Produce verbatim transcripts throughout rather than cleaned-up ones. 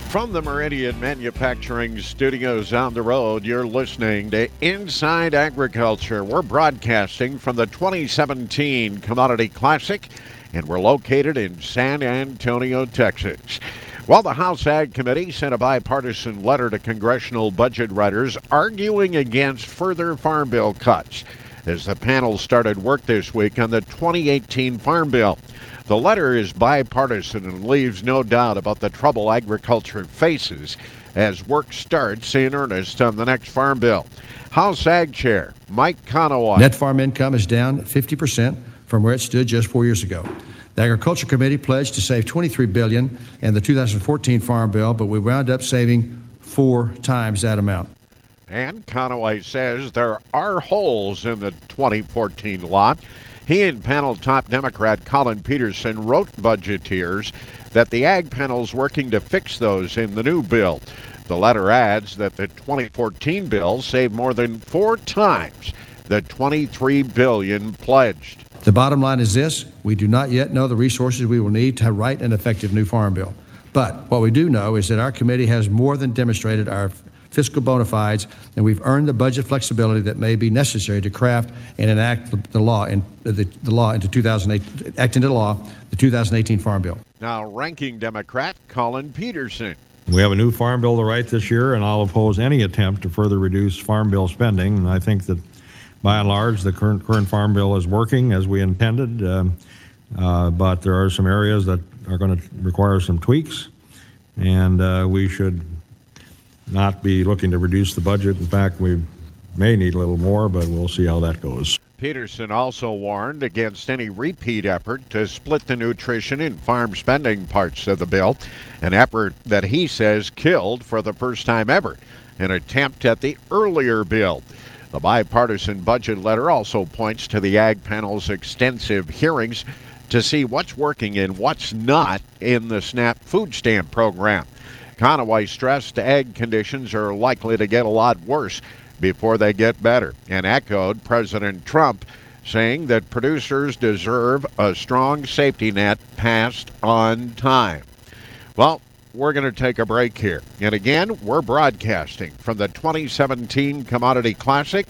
From the Meridian Manufacturing Studios on the road, you're listening to Inside Agriculture. We're broadcasting from the twenty seventeen Commodity Classic, and we're located in San Antonio, Texas. Well, the House Ag Committee sent a bipartisan letter to congressional budget writers arguing against further Farm Bill cuts as the panel started work this week on the twenty eighteen Farm Bill. The letter is bipartisan and leaves no doubt about the trouble agriculture faces as work starts in earnest on the next Farm Bill. House Ag Chair Mike Conaway. Net farm income is down fifty percent from where it stood just four years ago. The Agriculture Committee pledged to save twenty-three billion dollars in the two thousand fourteen Farm Bill, but we wound up saving four times that amount. And Conaway says there are holes in the twenty fourteen law. He and panel top Democrat Collin Peterson wrote budgeteers that the ag panel's working to fix those in the new bill. The letter adds that the twenty fourteen bill saved more than four times the twenty-three billion dollars pledged. The bottom line is this: we do not yet know the resources we will need to write an effective new farm bill. But what we do know is that our committee has more than demonstrated our fiscal bona fides, and we've earned the budget flexibility that may be necessary to craft and enact the law in the, the law into two thousand eight, act into law the two thousand eighteen Farm Bill. Now, ranking Democrat Collin Peterson. We have a new farm bill to write this year, and I'll oppose any attempt to further reduce farm bill spending. And I think that, by and large, the current current farm bill is working as we intended, um, uh, but there are some areas that are going to require some tweaks, and uh, we should not be looking to reduce the budget. In fact, we may need a little more, but we'll see how that goes. Peterson also warned against any repeat effort to split the nutrition and farm spending parts of the bill, an effort that he says killed for the first time ever an attempt at the earlier bill. The bipartisan budget letter also points to the Ag Panel's extensive hearings to see what's working and what's not in the SNAP food stamp program. Conaway stressed ag conditions are likely to get a lot worse before they get better, and echoed President Trump saying that producers deserve a strong safety net passed on time. Well, we're going to take a break here. And again, we're broadcasting from the twenty seventeen Commodity Classic.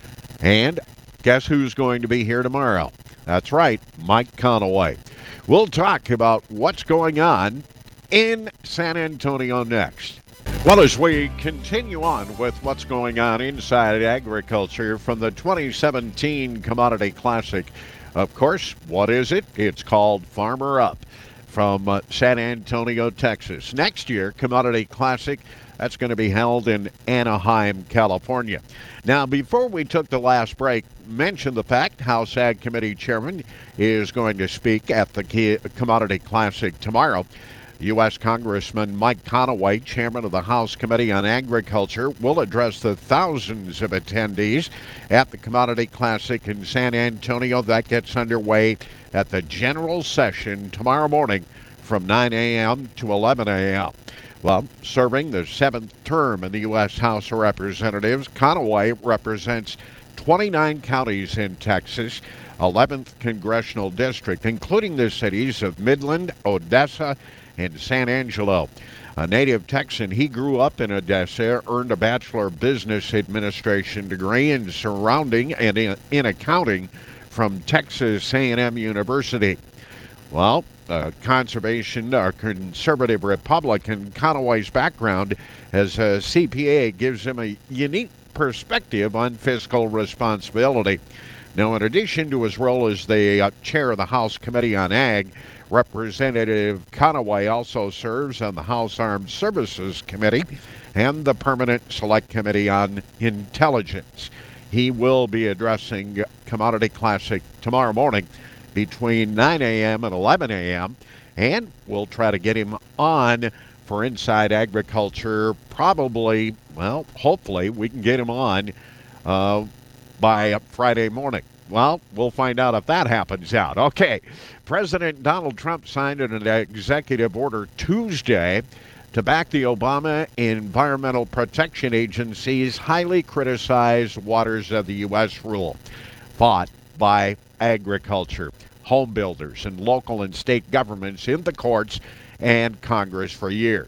And guess who's going to be here tomorrow? That's right, Mike Conaway. We'll talk about what's going on in San Antonio next. Well, as we continue on with what's going on inside agriculture from the twenty seventeen Commodity Classic, of course, what is it? It's called Farmer Up from uh, San Antonio, Texas. Next year, Commodity Classic, that's going to be held in Anaheim, California. Now, before we took the last break, mention the fact House Ag Committee Chairman is going to speak at the Commodity Classic tomorrow. U S Congressman Mike Conaway, chairman of the House Committee on Agriculture, will address the thousands of attendees at the Commodity Classic in San Antonio. That gets underway at the general session tomorrow morning from nine a.m. to eleven a.m. Well, serving the seventh term in the U S House of Representatives, Conaway represents twenty-nine counties in Texas, eleventh Congressional District, including the cities of Midland, Odessa, and San Angelo. A native Texan, he grew up in Odessa, earned a Bachelor of Business Administration degree in surrounding and in, in accounting from Texas A and M University. Well, uh, conservation, uh, conservative Republican, Conaway's background as a C P A gives him a unique perspective on fiscal responsibility. Now, in addition to his role as the uh, chair of the House Committee on Ag, Representative Conaway also serves on the House Armed Services Committee and the Permanent Select Committee on Intelligence. He will be addressing Commodity Classic tomorrow morning between nine a.m. and eleven a.m., and we'll try to get him on for Inside Agriculture probably, well, hopefully we can get him on uh, by Friday morning. Well, we'll find out if that happens out. Okay, President Donald Trump signed an executive order Tuesday to back the Obama Environmental Protection Agency's highly criticized Waters of the U S rule, fought by agriculture, home builders, and local and state governments in the courts and Congress for years.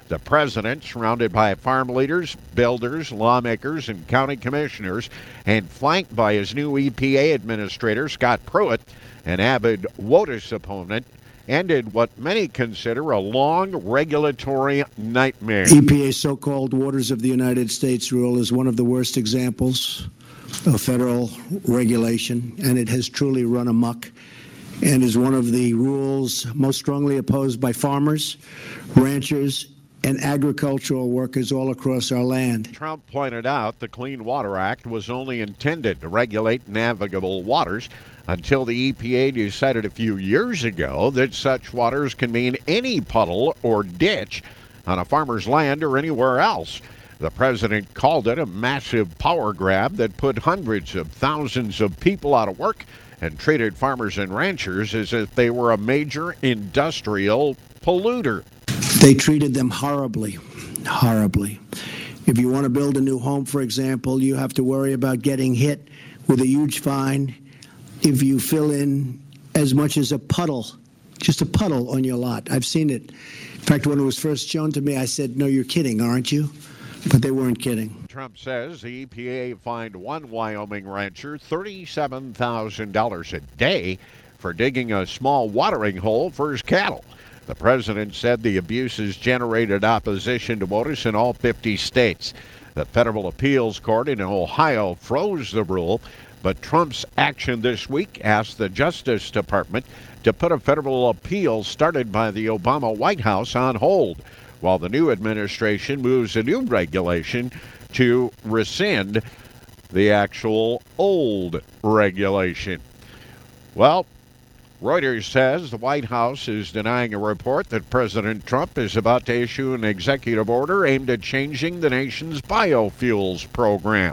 The president, surrounded by farm leaders, builders, lawmakers, and county commissioners, and flanked by his new E P A administrator, Scott Pruitt, an avid WOTUS opponent, ended what many consider a long regulatory nightmare. E P A's so-called Waters of the United States rule is one of the worst examples of federal regulation, and it has truly run amok and is one of the rules most strongly opposed by farmers, ranchers, and agricultural workers all across our land. Trump pointed out the Clean Water Act was only intended to regulate navigable waters until the E P A decided a few years ago that such waters can mean any puddle or ditch on a farmer's land or anywhere else. The president called it a massive power grab that put hundreds of thousands of people out of work and treated farmers and ranchers as if they were a major industrial polluter. They treated them horribly, horribly. If you want to build a new home, for example, you have to worry about getting hit with a huge fine if you fill in as much as a puddle, just a puddle on your lot. I've seen it. In fact, when it was first shown to me, I said, no, you're kidding, aren't you? But they weren't kidding. Trump says the E P A fined one Wyoming rancher thirty-seven thousand dollars a day for digging a small watering hole for his cattle. The president said the abuses generated opposition to WOTUS in all fifty states. The federal appeals court in Ohio froze the rule, but Trump's action this week asked the Justice Department to put a federal appeal started by the Obama White House on hold, while the new administration moves a new regulation to rescind the actual old regulation. Well, Reuters says the White House is denying a report that President Trump is about to issue an executive order aimed at changing the nation's biofuels program.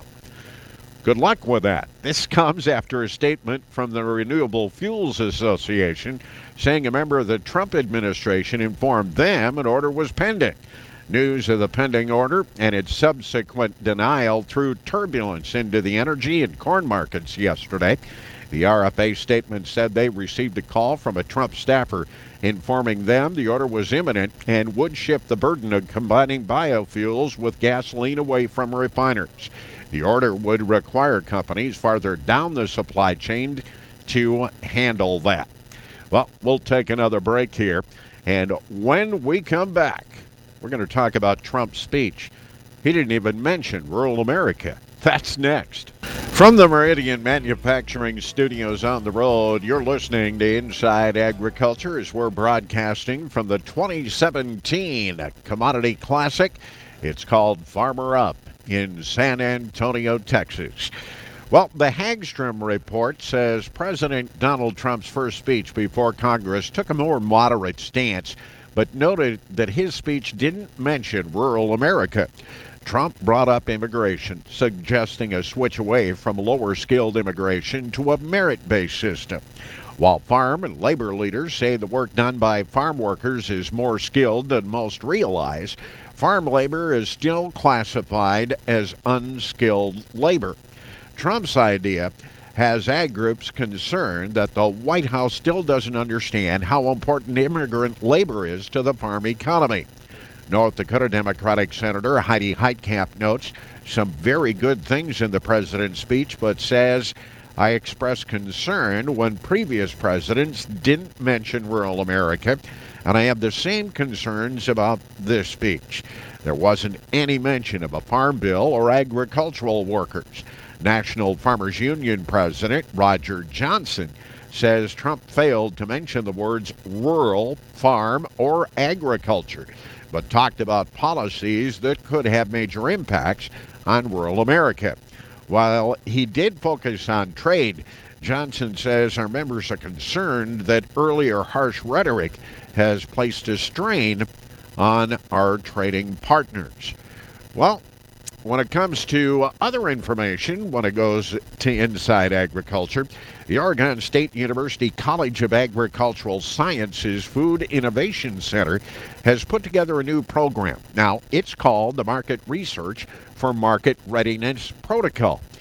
Good luck with that. This comes after a statement from the Renewable Fuels Association saying a member of the Trump administration informed them an order was pending. News of the pending order and its subsequent denial threw turbulence into the energy and corn markets yesterday. The R F A statement said they received a call from a Trump staffer informing them the order was imminent and would shift the burden of combining biofuels with gasoline away from refiners. The order would require companies farther down the supply chain to handle that. Well, we'll take another break here, and when we come back, we're going to talk about Trump's speech. He didn't even mention rural America. That's next. From the Meridian Manufacturing Studios on the road, you're listening to Inside Agriculture as we're broadcasting from the twenty seventeen Commodity Classic. It's called Farmer Up in San Antonio, Texas. Well, the Hagstrom report says President Donald Trump's first speech before Congress took a more moderate stance, but noted that his speech didn't mention rural America. Trump brought up immigration, suggesting a switch away from lower-skilled immigration to a merit-based system. While farm and labor leaders say the work done by farm workers is more skilled than most realize, farm labor is still classified as unskilled labor. Trump's idea has ag groups concerned that the White House still doesn't understand how important immigrant labor is to the farm economy. North Dakota Democratic Senator Heidi Heitkamp notes some very good things in the president's speech, but says, I expressed concern when previous presidents didn't mention rural America, and I have the same concerns about this speech. There wasn't any mention of a farm bill or agricultural workers. National Farmers Union President Roger Johnson says Trump failed to mention the words rural, farm, or agriculture, but talked about policies that could have major impacts on rural America. While he did focus on trade, Johnson says our members are concerned that earlier harsh rhetoric has placed a strain on our trading partners. Well, when it comes to other information, when it goes to Inside Agriculture, the Oregon State University College of Agricultural Sciences Food Innovation Center has put together a new program. Now, it's called the Market Research for Market Readiness Protocol.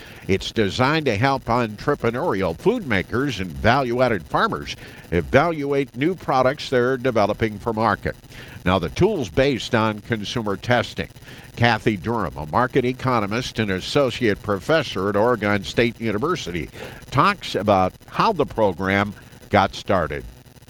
It's designed to help entrepreneurial food makers and value-added farmers evaluate new products they're developing for market. Now, the tool's based on consumer testing. Kathy Durham, a market economist and associate professor at Oregon State University, talks about how the program got started.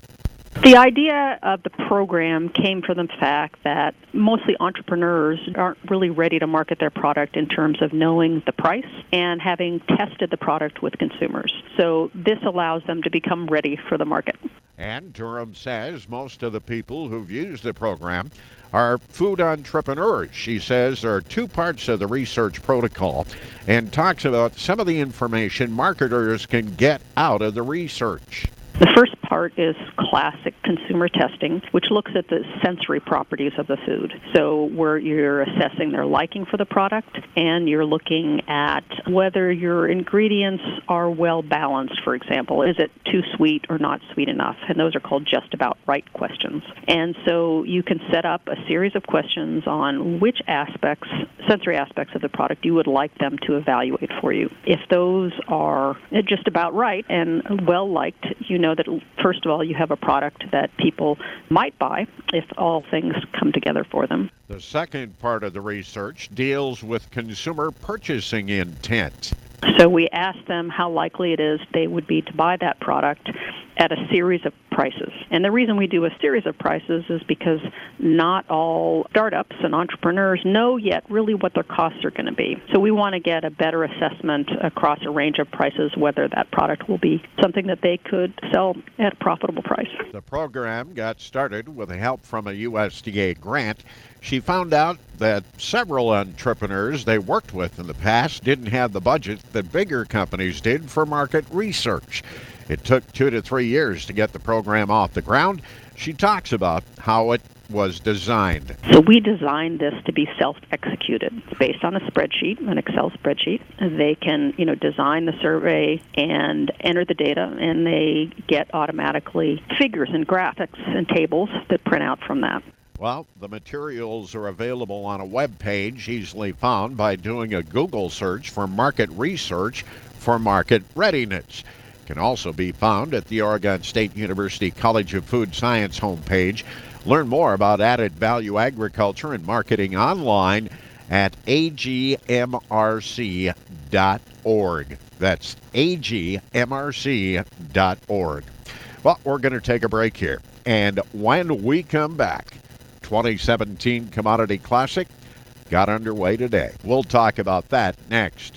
The idea of the program came from the fact that mostly entrepreneurs aren't really ready to market their product in terms of knowing the price and having tested the product with consumers. So this allows them to become ready for the market. And Durham says most of the people who've used the program are food entrepreneurs. She says there are two parts of the research protocol and talks about some of the information marketers can get out of the research. The first part is classic consumer testing, which looks at the sensory properties of the food. So where you're assessing their liking for the product, and you're looking at whether your ingredients are well balanced, for example. Is it too sweet or not sweet enough? And those are called just about right questions. And so you can set up a series of questions on which aspects, sensory aspects of the product you would like them to evaluate for you. If those are just about right and well liked, you know that first of all you have a product that people might buy if all things come together for them. The second part of the research deals with consumer purchasing intent. So we asked them how likely it is they would be to buy that product at a series of prices. And the reason we do a series of prices is because not all startups and entrepreneurs know yet really what their costs are going to be. So we want to get a better assessment across a range of prices whether that product will be something that they could sell at a profitable price. The program got started with the help from a U S D A grant. She found out that several entrepreneurs they worked with in the past didn't have the budget that bigger companies did for market research. It took two to three years to get the program off the ground. She talks about how it was designed. So we designed this to be self-executed. It's based on a spreadsheet, an Excel spreadsheet. They can, you know, design the survey and enter the data, and they get automatically figures and graphics and tables that print out from that. Well, the materials are available on a web page, easily found by doing a Google search for market research for market readiness. Can also be found at the Oregon State University College of Food Science homepage. Learn more about added value agriculture and marketing online at A G M R C dot org. That's A G M R C dot org. Well, we're going to take a break here. And when we come back, twenty seventeen Commodity Classic got underway today. We'll talk about that next.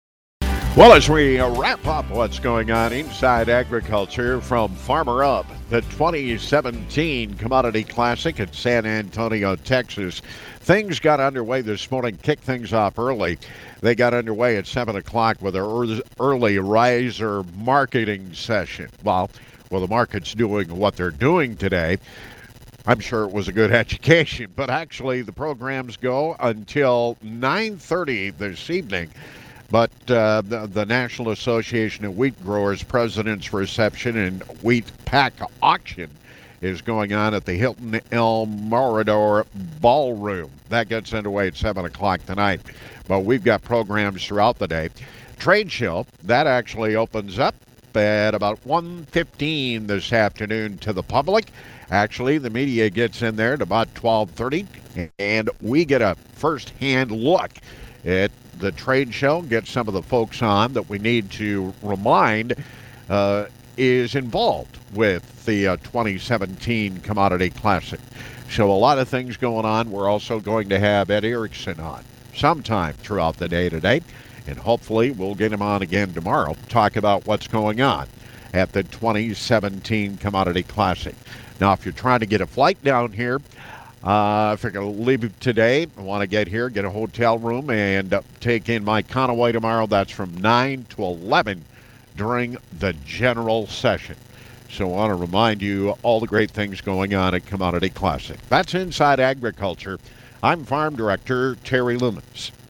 Well, as we wrap up what's going on inside agriculture from Farmer Up, the twenty seventeen Commodity Classic in San Antonio, Texas, things got underway this morning, kicked things off early. They got underway at seven o'clock with an early riser marketing session. Well, well, the market's doing what they're doing today. I'm sure it was a good education, but actually the programs go until nine thirty this evening. But uh, the, the National Association of Wheat Growers President's Reception and Wheat Pack Auction is going on at the Hilton El Morador Ballroom. That gets underway at seven o'clock tonight. But we've got programs throughout the day. Trade show, that actually opens up at about one fifteen this afternoon to the public. Actually, the media gets in there at about twelve thirty, and we get a first-hand look at the trade show, get some of the folks on that we need to remind uh, is involved with the uh, twenty seventeen Commodity Classic. So a lot of things going on. We're also going to have Ed Erickson on sometime throughout the day today, and hopefully we'll get him on again tomorrow to talk about what's going on at the twenty seventeen Commodity Classic. Now, if you're trying to get a flight down here, Uh, if you're going to leave today, I want to get here, get a hotel room, and uh, take in my Conaway tomorrow. That's from nine to eleven during the general session. So I want to remind you all the great things going on at Commodity Classic. That's Inside Agriculture. I'm Farm Director Terry Lumens.